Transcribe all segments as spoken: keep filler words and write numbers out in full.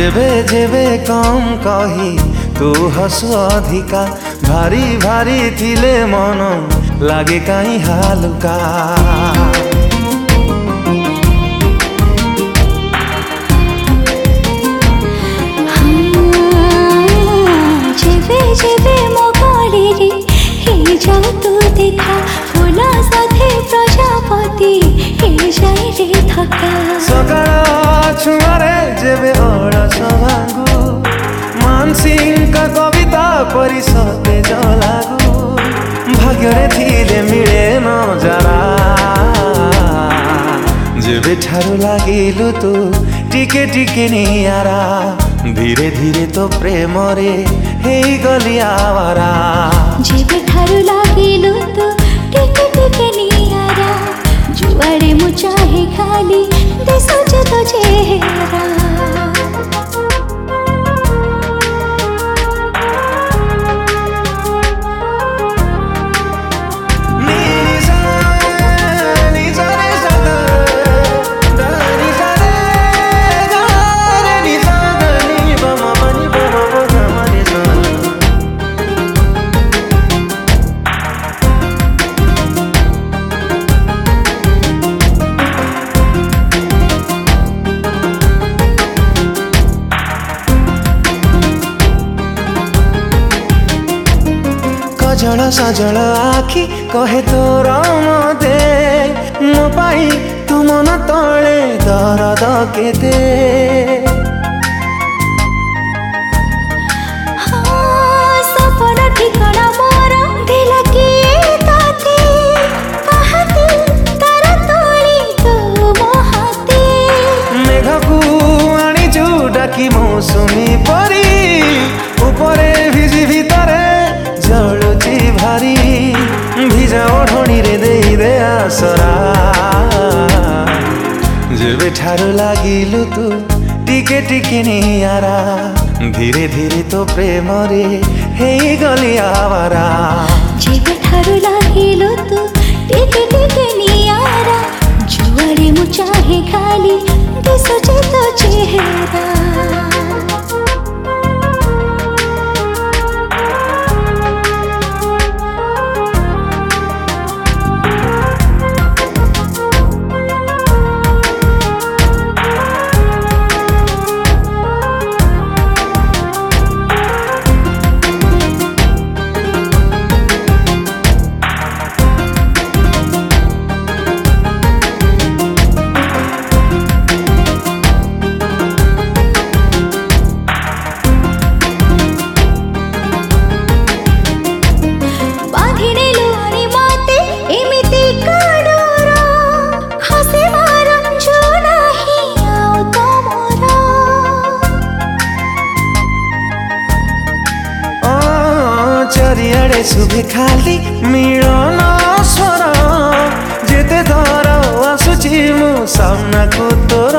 जेबे जेबे कम कही तू हसु अधिका भारी भारी थिले मन लागे काई हालुका। जेबे जेबे मो गली रे हे जाऊ तू देखा फूला साथे प्रजापति हे जाए रे थका। सकाळ छुआरे जेबे अड़स भांगू मानसिंह का कविता परी सते जलागू भाग्य थिले मिले न जरा। जेबे ठारू लागिलु तू टिके टिके नियारा धीरे धीरे तो प्रेम रे हे गली आवारा। जेबे ठारू लागिलु तू टिके टिके नियारा जुआरे मु चाहे खाली देसो जे तो चेहरा। सजल सजल आखि कहे तोर मते मो पाई तू मन तले दरद केते। सपना ठिकाना मोर दिल की ताते कहते तार तोली तू मोहाते। मेघ को आनी जो डाकी मौसमी परी ऊपरे भिजी भितरे जलुची भारी भिजा ओढ़णी रे दे दे आसरा। जेबे ठारू लागिलु तू टिके टिके नियारा धीरे धीरे तो प्रेम रे हे गली आवारा। जेबे ठारू लागिलु तू टिके टिके नियारा जुआरे मु चाहे खाली देसो जे तो चेहरा। चारिआडे सुभे खाली मिलन स्वर जेते थर आसुची मु सामना को तोर।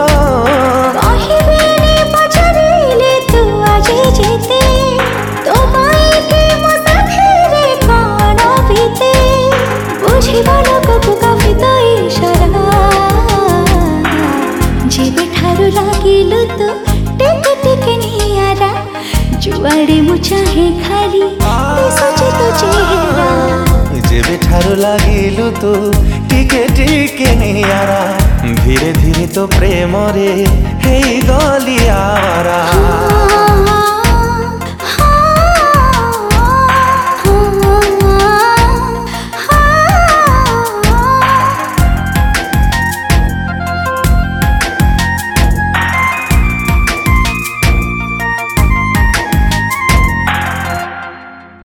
जेबे ठारू लागिलु तू टिके टिके नियारा जुआरे मु चाहे खाली देसो जे तो चेहरा। जेबे ठारू लागिलु तू टिके टिके नियारा धीरे धीरे तो प्रेम रे हे गली आवारा।